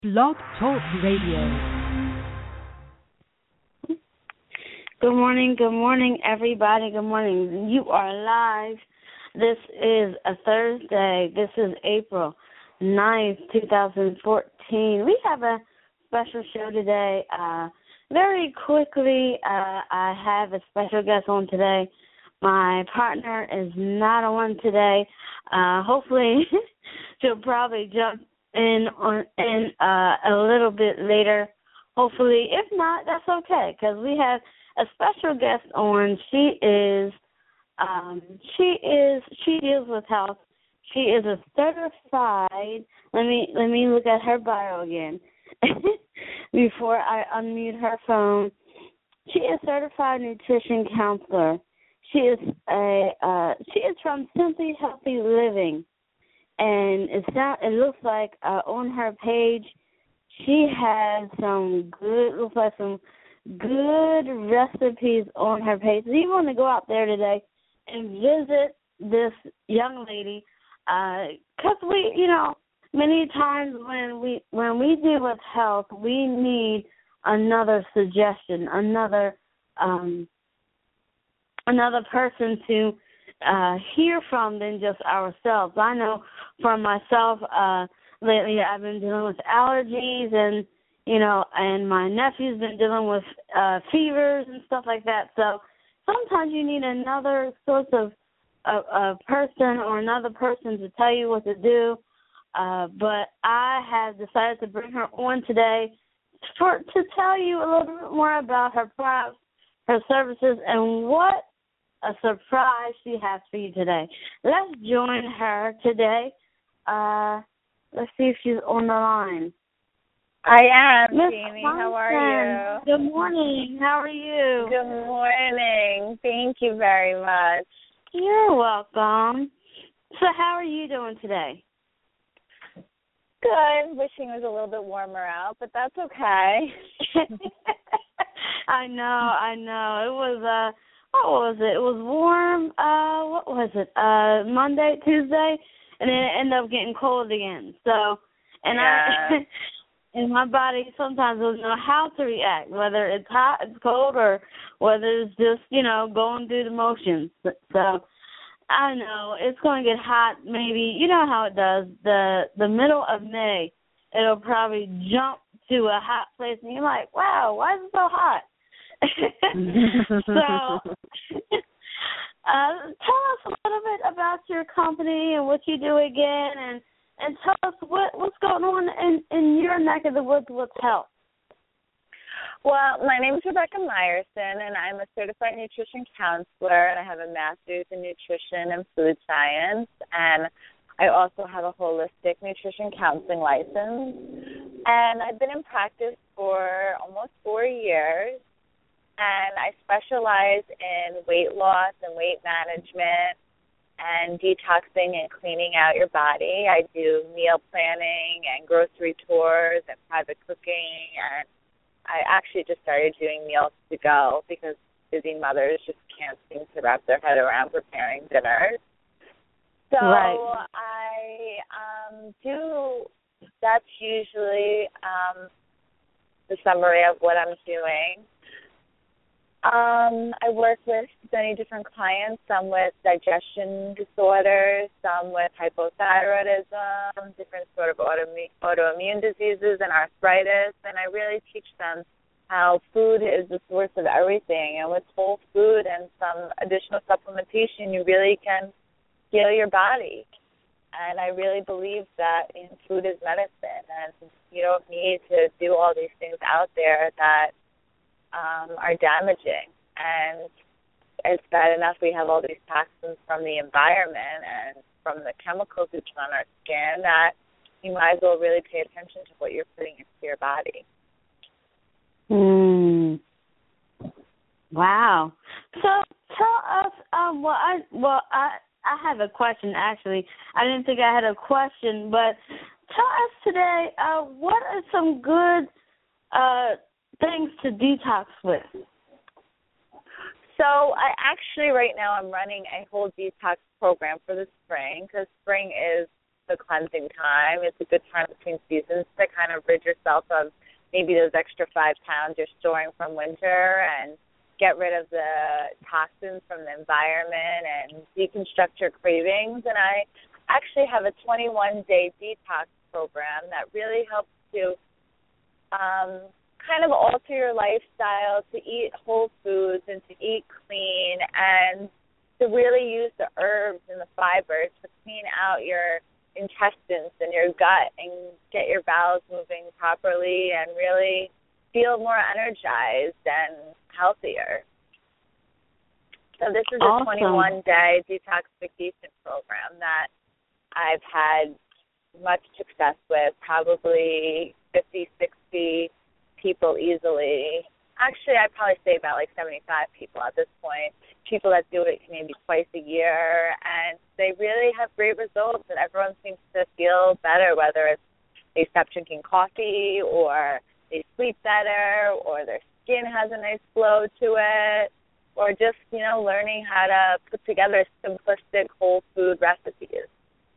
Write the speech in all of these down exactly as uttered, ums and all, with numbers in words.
Blog Talk Radio. Good morning, good morning, everybody. Good morning. You are live. This is a Thursday. This is April ninth, twenty fourteen. We have a special show today. Uh, very quickly, uh, I have a special guest on today. My partner is not on today. Uh, hopefully, she'll probably jump in on in uh, a little bit later. Hopefully, if not, that's okay, because we have a special guest on. She is, um, she is, she deals with health. She is a certified. Let me let me look at her bio again before I unmute her phone. She is a certified nutrition counselor. She is a uh, she is from Simply Healthy Living, and it sound it looks like uh, on her page she has some good looks like some good recipes on her page. So you want to go out there today and visit this young lady, because uh, we, you know, many times when we when we deal with health, we need another suggestion, another um, another person to uh, hear from than just ourselves. I know for myself, uh, lately I've been dealing with allergies and. You know, and my nephew's been dealing with uh, fevers and stuff like that. So sometimes you need another source of a, a person or another person to tell you what to do. Uh, but I have decided to bring her on today for to tell you a little bit more about her products, her services, and what a surprise she has for you today. Let's join her today. Uh, let's see if she's on the line. I am, Miss Jamie. How are you? Good morning. How are you? Good morning. Thank you very much. You're welcome. So how are you doing today? Good. Wishing it was a little bit warmer out, but that's okay. I know, I know. It was, uh, what was it? It was warm, uh, what was it? Uh, Monday, Tuesday, and then it ended up getting cold again. So, and yeah. I... And my body sometimes doesn't know how to react, whether it's hot, it's cold, or whether it's just, you know, going through the motions. So I know it's going to get hot maybe. You know how it does. The the middle of May, it'll probably jump to a hot place, and you're like, wow, why is it so hot? so uh, tell us a little bit about your company and what you do again, and And tell us what, what's going on in, in your neck of the woods with health. Well, my name is Rebecca Meyerson, and I'm a certified nutrition counselor, and I have a master's in nutrition and food science, and I also have a holistic nutrition counseling license. And I've been in practice for almost four years, and I specialize in weight loss and weight management, and detoxing and cleaning out your body. I do meal planning and grocery tours and private cooking, and I actually just started doing meals to go because busy mothers just can't seem to wrap their head around preparing dinners. So right. I um, do, that's usually um, the summary of what I'm doing. Um, I work with many different clients, some with digestion disorders, some with hypothyroidism, different sort of autoimmune, autoimmune diseases and arthritis, and I really teach them how food is the source of everything, and with whole food and some additional supplementation, you really can heal your body. And I really believe that in food is medicine, and you don't need to do all these things out there that Um, are damaging, and it's bad enough we have all these toxins from the environment and from the chemicals we put on our skin that you might as well really pay attention to what you're putting into your body. Mm. Wow. So tell us. Um, well, I well I I have a question actually. I didn't think I had a question, but tell us today. Uh, what are some good uh things to detox with? So I actually right now I'm running a whole detox program for the spring because spring is the cleansing time. It's a good time between seasons to kind of rid yourself of maybe those extra five pounds you're storing from winter and get rid of the toxins from the environment and deconstruct your cravings. And I actually have a twenty-one day detox program that really helps to um, kind of alter your lifestyle, to eat whole foods and to eat clean and to really use the herbs and the fibers to clean out your intestines and your gut and get your bowels moving properly and really feel more energized and healthier. So this is awesome. a twenty-one day detoxification program that I've had much success with, probably fifty, sixty people easily. Actually, I'd probably say about like seventy-five people at this point, people that do it maybe twice a year, and they really have great results, and everyone seems to feel better, whether it's they stop drinking coffee or they sleep better or their skin has a nice glow to it, or just, you know, learning how to put together simplistic whole food recipes.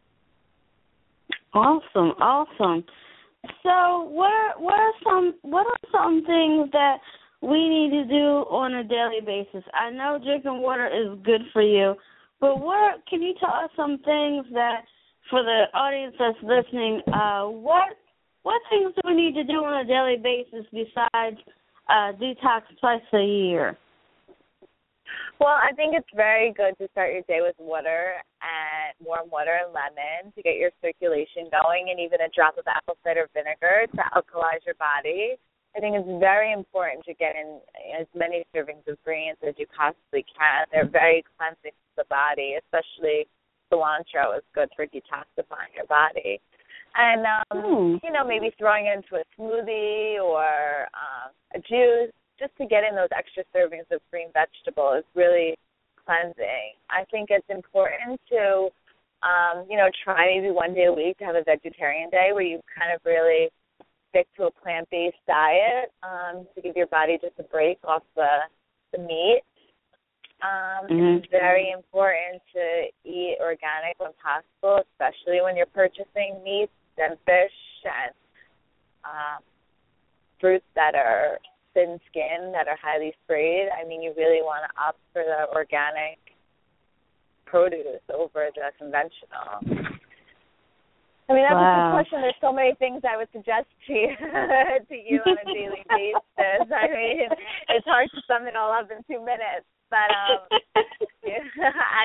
Awesome, awesome. So, what are what are some what are some things that we need to do on a daily basis? I know drinking water is good for you, but what can you tell us some things that for the audience that's listening? Uh, what what things do we need to do on a daily basis besides uh, detox twice a year? Well, I think it's very good to start your day with water and warm water and lemon to get your circulation going, and even a drop of apple cider vinegar to alkalize your body. I think it's very important to get in as many servings of greens as you possibly can. They're very cleansing to the body, especially cilantro is good for detoxifying your body. And, um, mm. you know, maybe throwing it into a smoothie or um, a juice, just to get in those extra servings of green vegetable is really cleansing. I think it's important to, um, you know, try maybe one day a week to have a vegetarian day where you kind of really stick to a plant-based diet um, to give your body just a break off the, the meat. Um, mm-hmm. It's very important to eat organic when possible, especially when you're purchasing meats and fish and um, fruits that are thin skin, that are highly sprayed. I mean, you really want to opt for the organic produce over the conventional. I mean, that's wow. a good question. There's so many things I would suggest to you, to you on a daily basis. I mean, it's hard to sum it all up in two minutes. But um, yeah, I.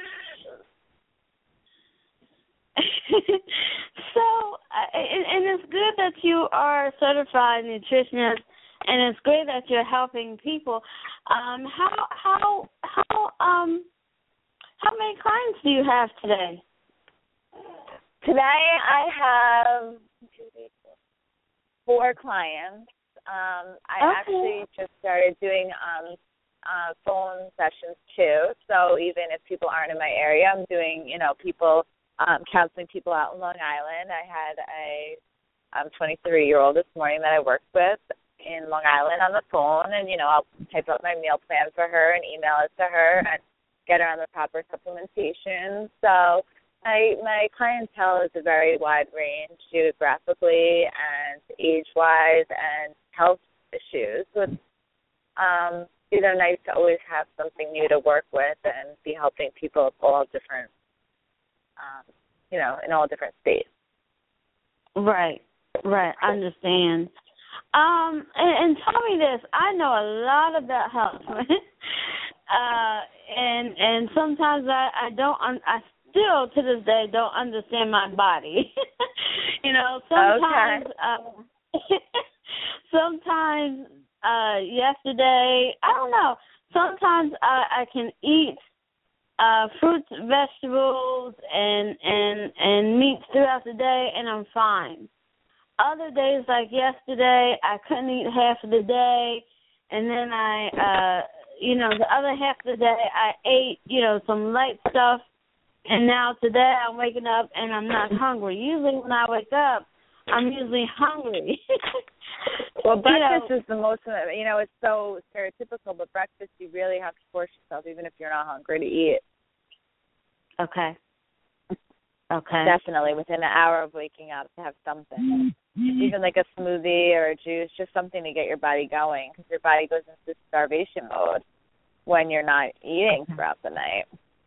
So, uh, and, and it's good that you are a certified nutritionist, and it's great that you're helping people. Um, how how how um how many clients do you have today? Today I have four clients. Um, I okay. actually just started doing um, uh, phone sessions too. So even if people aren't in my area, I'm doing, you know, people um, counseling people out in Long Island. I had a um, twenty-three-year-old this morning that I worked with in Long Island on the phone, and, you know, I'll type up my meal plan for her and email it to her and get her on the proper supplementation. So my, my clientele is a very wide range geographically and age-wise and health issues. So it's um, you know, nice to always have something new to work with and be helping people of all different, um, you know, in all different states. Right, right, I understand. Um, and, and tell me this, I know a lot about health, uh, and and sometimes I, I don't, I still to this day don't understand my body. You know, sometimes, okay. uh, sometimes, uh, yesterday, I don't know, sometimes I, I can eat uh, fruits, vegetables, and, and, and meats throughout the day, and I'm fine. Other days, like yesterday, I couldn't eat half of the day, and then I, uh, you know, the other half of the day, I ate, you know, some light stuff, and now today I'm waking up and I'm not hungry. Usually when I wake up, I'm usually hungry. Well, breakfast you know, is the most, you know, it's so stereotypical, but breakfast you really have to force yourself, even if you're not hungry, to eat. Okay. Okay. Definitely within an hour of waking up to have something. Even like a smoothie or a juice, just something to get your body going, because your body goes into starvation mode when you're not eating throughout the night.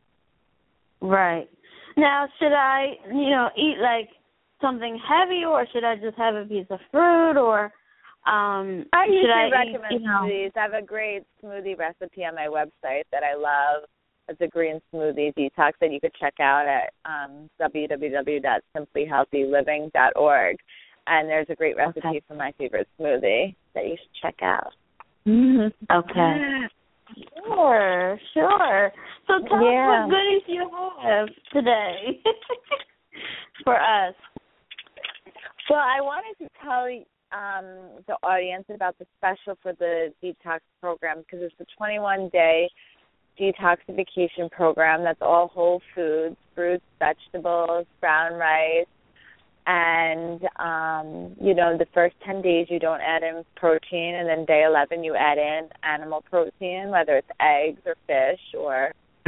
Right. Now, should I, you know, eat like something heavy, or should I just have a piece of fruit, or um, I usually should I recommend eat, you know, smoothies. I have a great smoothie recipe on my website that I love. It's a green smoothie detox that you could check out at um, w w w dot simply healthy living dot org. And there's a great recipe okay. for my favorite smoothie that you should check out. Okay. Sure, sure. So tell yeah. us what goodies you have today for us. Well, I wanted to tell um, the audience about the special for the detox program, because it's a twenty-one day detoxification program that's all whole foods, fruits, vegetables, brown rice, and, um, you know, the first ten days you don't add in protein, and then day eleven you add in animal protein, whether it's eggs or fish or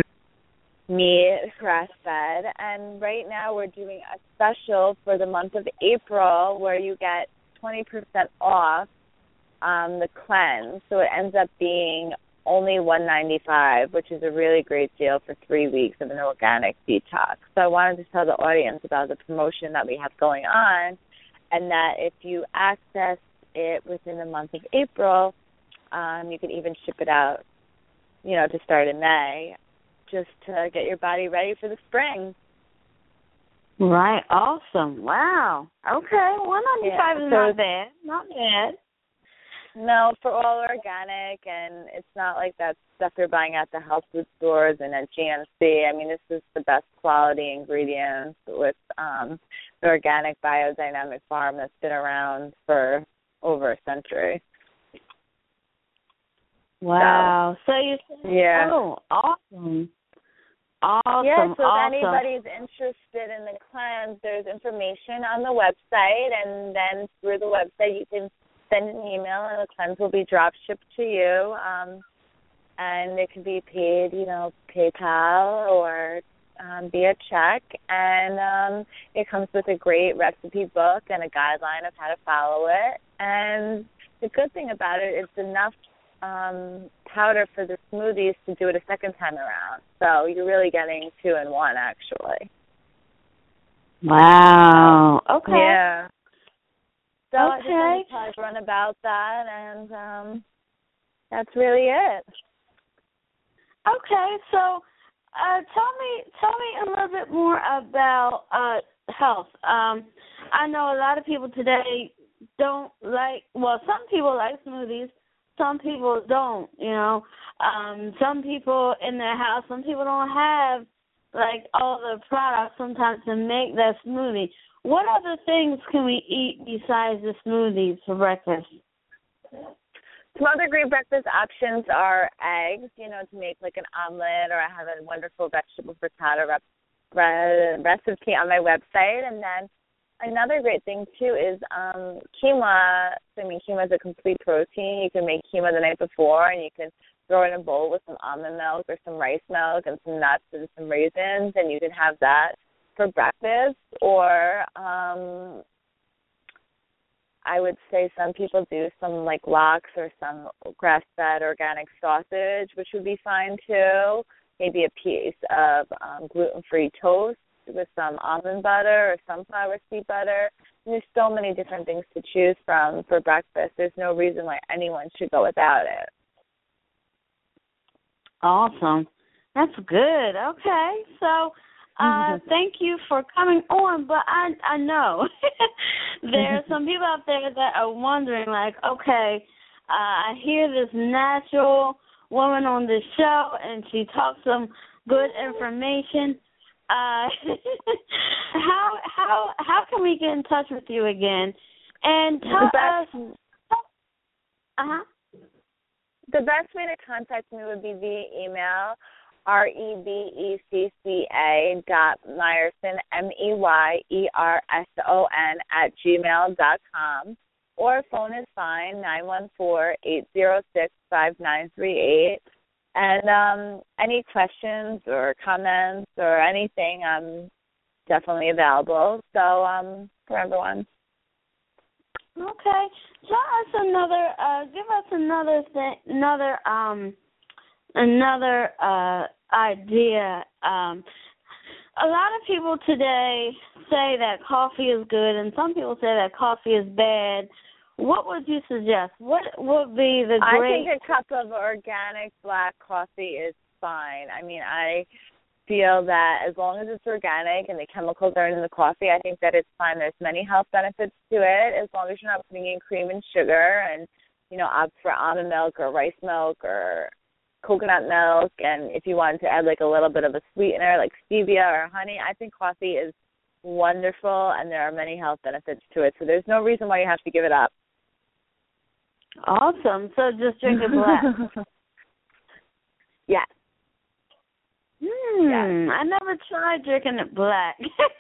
meat, grass-fed. And right now we're doing a special for the month of April where you get twenty percent off um, the cleanse. So it ends up being only one hundred ninety-five dollars, which is a really great deal for three weeks of an organic detox. So I wanted to tell the audience about the promotion that we have going on, and that if you access it within the month of April, um, you can even ship it out, you know, to start in May, just to get your body ready for the spring. Right. Awesome. Wow. Okay. one hundred ninety-five yeah, is so not bad. Not bad. No, for all organic, and it's not like that stuff you're buying at the health food stores and at G N C. I mean, this is the best quality ingredients with um, the organic biodynamic farm that's been around for over a century. Wow. So, so you said, yeah. oh, awesome. Awesome. Yeah, so awesome. if anybody's interested in the cleanse, there's information on the website, and then through the website you can send an email, and the cleanse will be drop shipped to you, um, and it can be paid, you know, PayPal or um, via check, and um, it comes with a great recipe book and a guideline of how to follow it. And the good thing about it, it's enough um, powder for the smoothies to do it a second time around. So you're really getting two in one, actually. Wow. Okay. Yeah. So okay. I just wanted to tell everyone about that, and um, that's really it. Okay, so uh, tell me, tell me a little bit more about uh, health. Um, I know a lot of people today don't like. Well, some people like smoothies, some people don't. You know, um, some people in their house, some people don't have like all the products sometimes to make that smoothie. What other things can we eat besides the smoothies for breakfast? Some other great breakfast options are eggs, you know, to make like an omelet, or I have a wonderful vegetable frittata rep- recipe on my website. And then another great thing, too, is um, quinoa. I mean, quinoa is a complete protein. You can make quinoa the night before, and you can throw it in a bowl with some almond milk or some rice milk and some nuts and some raisins, and you can have that for breakfast. Or um, I would say some people do some like lox or some grass-fed organic sausage, which would be fine too. Maybe a piece of um, gluten-free toast with some almond butter or sunflower seed butter. And there's so many different things to choose from for breakfast. There's no reason why anyone should go without it. Awesome. That's good. Okay. So uh, thank you for coming on, but I I know there are some people out there that are wondering, like, okay, uh, I hear this natural woman on this show, and she talks some good information. Uh, how how how can we get in touch with you again? And tell us. Uh huh. The best way to contact me would be via email, R E B E C C A dot Meyerson, M E Y E R S O N, at gmail dot com. Or phone is fine, nine one four, eight zero six, five nine three eight. And um, any questions or comments or anything, I'm definitely available. So um, for everyone. Okay, tell us another. Uh, give us another thing, another um, another uh idea. Um, a lot of people today say that coffee is good, and some people say that coffee is bad. What would you suggest? What would be the great? I think a cup of organic black coffee is fine. I mean, I feel that as long as it's organic and the chemicals aren't in the coffee, I think that it's fine. There's many health benefits to it as long as you're not putting in cream and sugar and, you know, opt for almond milk or rice milk or coconut milk. And if you wanted to add like a little bit of a sweetener like stevia or honey, I think coffee is wonderful and there are many health benefits to it. So there's no reason why you have to give it up. Awesome. So just drink it black. Yes. Hmm. Yes. I never tried drinking it black.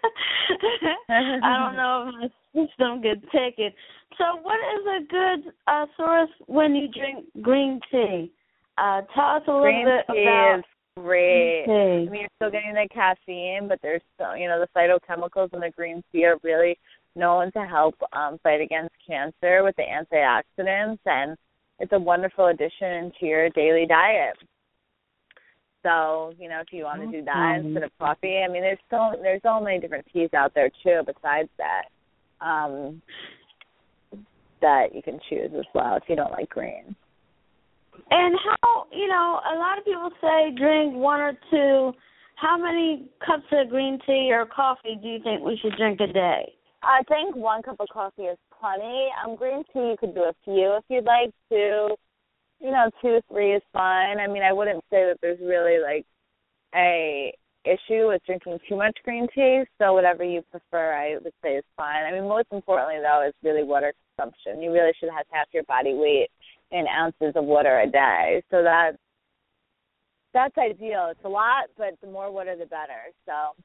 I don't know if my system could take it. So what is a good uh, source when you drink green tea? Uh, tell us a little green bit tea about is great. green tea. I mean, you're still getting the caffeine, but there's so, you know, the phytochemicals in the green tea are really known to help um, fight against cancer with the antioxidants, and it's a wonderful addition to your daily diet. So, you know, if you want to do that um, instead of coffee, I mean, there's so there's so many different teas out there too. Besides that, um, that you can choose as well if you don't like green. And how, you know, a lot of people say drink one or two. How many cups of green tea or coffee do you think we should drink a day? I think one cup of coffee is plenty. Um, green tea, you could do a few if you'd like to. You know, two, three is fine. I mean, I wouldn't say that there's really, like, a issue with drinking too much green tea, so whatever you prefer, I would say is fine. I mean, most importantly, though, is really water consumption. You really should have half your body weight in ounces of water a day. So that, that's ideal. It's a lot, but the more water, the better. So.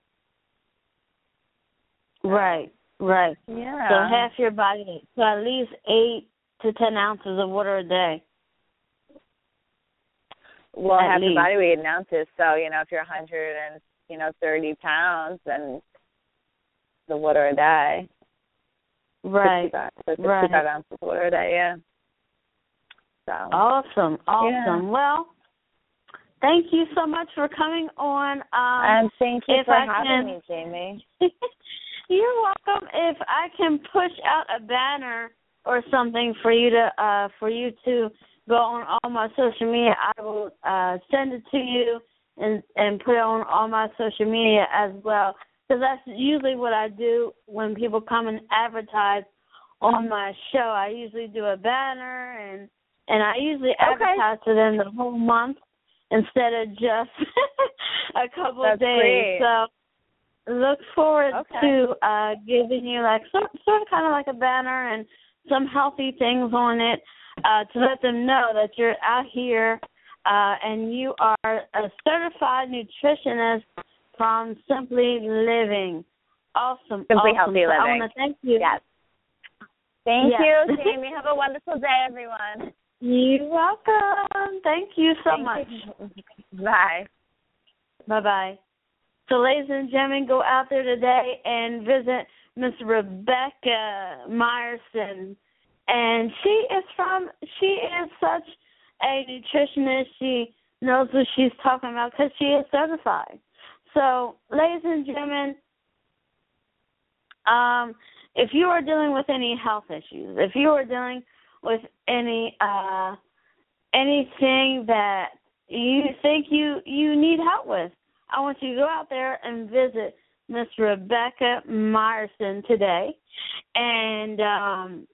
Right, right. Yeah. So half your body weight. So at least eight to ten ounces of water a day. Well, At half least. your body weight in ounces. So, you know, if you're one hundred and, you know, thirty pounds, then the water a day. Right. sixty-five, so right. sixty-five ounces of water a day, yeah. So. Awesome, awesome. Yeah. Well, thank you so much for coming on. Um, and thank you for I having can, me, Jamie. You're welcome. If I can push out a banner or something for you to uh, for you to go on all my social media, I will uh, send it to you and, and put it on all my social media as well. Because that's usually what I do when people come and advertise on my show. I usually do a banner, and and I usually okay. advertise to them the whole month instead of just a couple that's of days. Great. So look forward okay. to uh, giving you like sort, sort of kind of like a banner and some healthy things on it uh, to let them know that you're out here uh, and you are a certified nutritionist from Simply Living. Awesome. Simply awesome. Healthy so Living. I want to thank you. Yes. Thank yes. you, Jamie. Have a wonderful day, everyone. You're welcome. Thank you so Thank much. You. Bye. Bye-bye. So, ladies and gentlemen, go out there today and visit Miss Rebecca Meyerson. And she is from, she is such a nutritionist. She knows what she's talking about because she is certified. So, ladies and gentlemen, um, if you are dealing with any health issues, if you are dealing with any uh, anything that you think you, you need help with, I want you to go out there and visit Miss Rebecca Meyerson today. And um,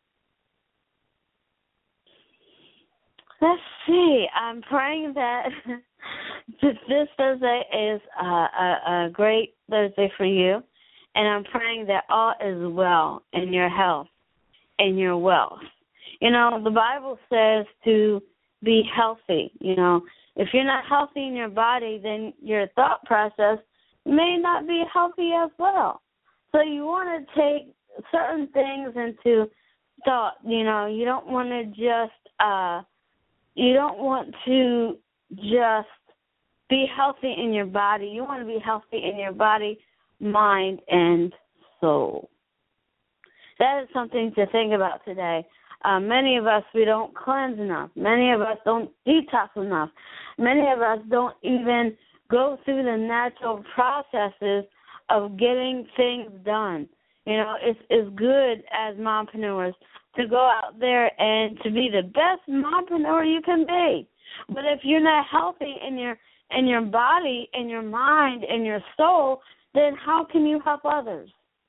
let's see. I'm praying that this Thursday is a, a, a great Thursday for you. And I'm praying that all is well in your health and your wealth. You know, the Bible says to be healthy. You know, if you're not healthy in your body, then your thought process may not be healthy as well. So you want to take certain things into thought. You know, you don't want to just, uh, you don't want to just be healthy in your body. You want to be healthy in your body, mind, and soul. That is something to think about today. Uh, many of us, we don't cleanse enough. Many of us don't detox enough. Many of us don't even go through the natural processes of getting things done. You know, it's, it's good as mompreneurs to go out there and to be the best mompreneur you can be. But if you're not healthy in your in your body, in your mind, in your soul, then how can you help others?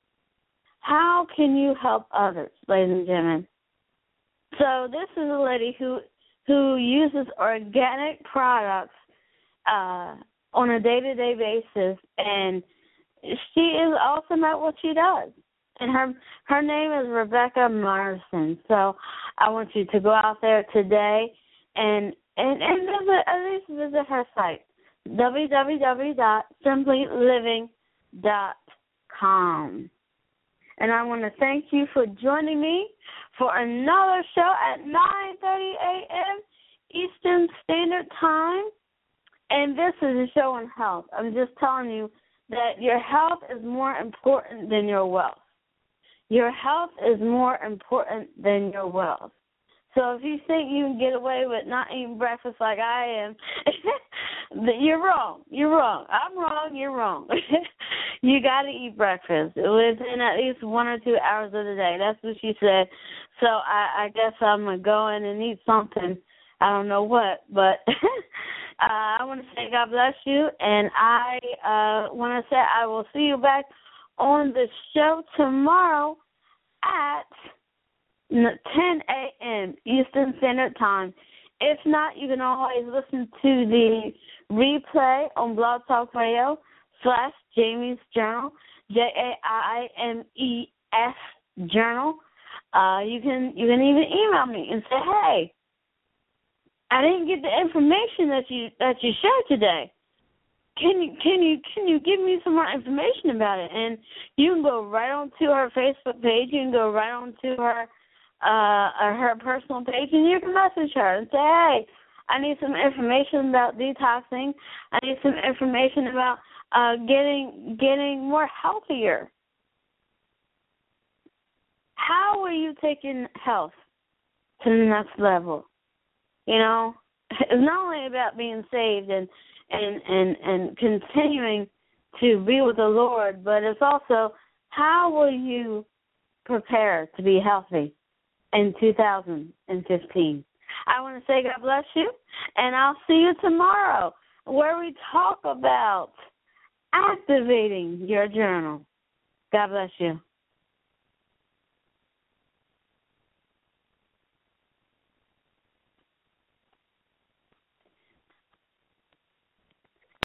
How can you help others, ladies and gentlemen? So this is a lady who who uses organic products uh, on a day-to-day basis, and she is awesome at what she does. And her her name is Rebecca Morrison. So I want you to go out there today and and, and visit, at least visit her site, w w w dot simply living dot com. And I want to thank you for joining me for another show at nine thirty a.m. Eastern Standard Time. And this is a show on health. I'm just telling you that your health is more important than your wealth. Your health is more important than your wealth. So if you think you can get away with not eating breakfast like I am, you're wrong. You're wrong. I'm wrong. You're wrong. You got to eat breakfast within at least one or two hours of the day. That's what she said. So I, I guess I'm going to go in and eat something. I don't know what, but uh, I want to say God bless you, and I uh, want to say I will see you back on the show tomorrow at ten a.m. Eastern Standard Time. If not, you can always listen to the replay on Blog Talk Radio slash Jamie's Journal, J A I M E S Journal. Uh, you can you can even email me and say, hey, I didn't get the information that you that you shared today. Can you can you can you give me some more information about it? And you can go right on to her Facebook page. You can go right on to her uh, her personal page, and you can message her and say, hey, I need some information about detoxing. I need some information about uh, getting getting more healthier. How are you taking health to the next level? You know, it's not only about being saved and and, and, and continuing to be with the Lord, but it's also how will you prepare to be healthy in two thousand fifteen. I want to say God bless you, and I'll see you tomorrow where we talk about activating your journal. God bless you.